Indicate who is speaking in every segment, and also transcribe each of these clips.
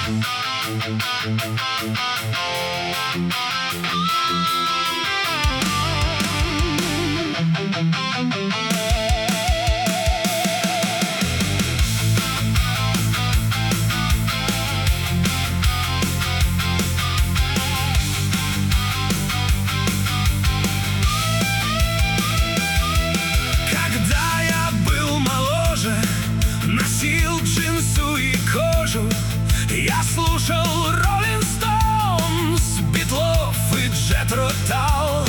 Speaker 1: Носил джинсу и кожу. Я слушал Rolling Stones, Битлов и Джетро Тал.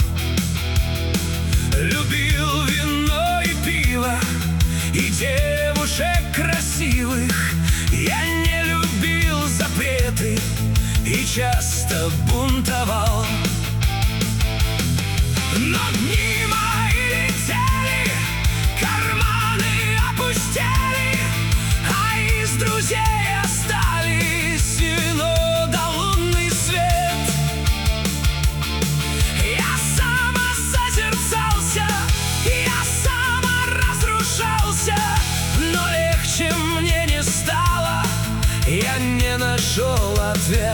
Speaker 1: Любил вино и пиво, и девушек красивых. Я не любил запреты и часто бунтовал. Но дни мои летели, карманы опустели, а из друзей остались вино да лунный свет. Я самосозерцался, я саморазрушался, но легче мне не стало, я не нашел ответ.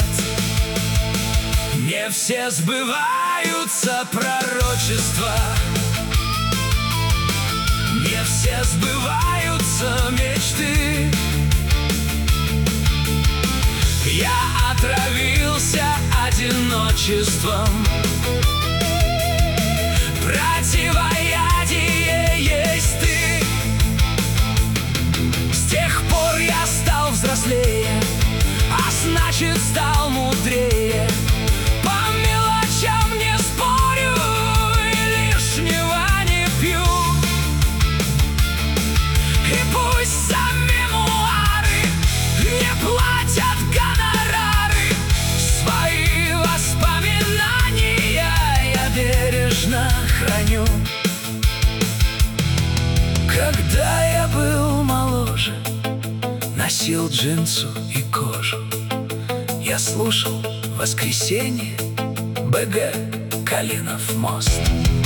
Speaker 1: Не все сбываются пророчества, не все сбываются мечты. Я отравился одиночеством. Противоядие есть ты. С тех пор я стал взрослее, а значит стал мудрее. По мелочам не спорю и лишнего не пью. И пусть за мемуары не платят гонорары, свои воспоминания я бережно храню. Когда я был моложе, носил джинсу и кожу. Я слушал «Воскресенье», БГ, Калинов мост.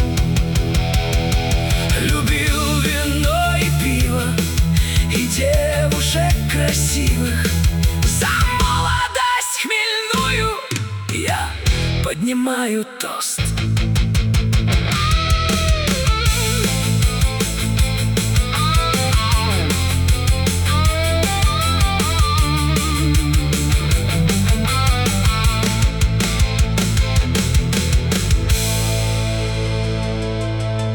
Speaker 1: Любил вино и пиво, и девушек красивых. За молодость хмельную я поднимаю тост.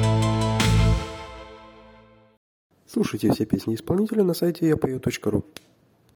Speaker 2: Слушайте все песни исполнителя на сайте yapою.ru.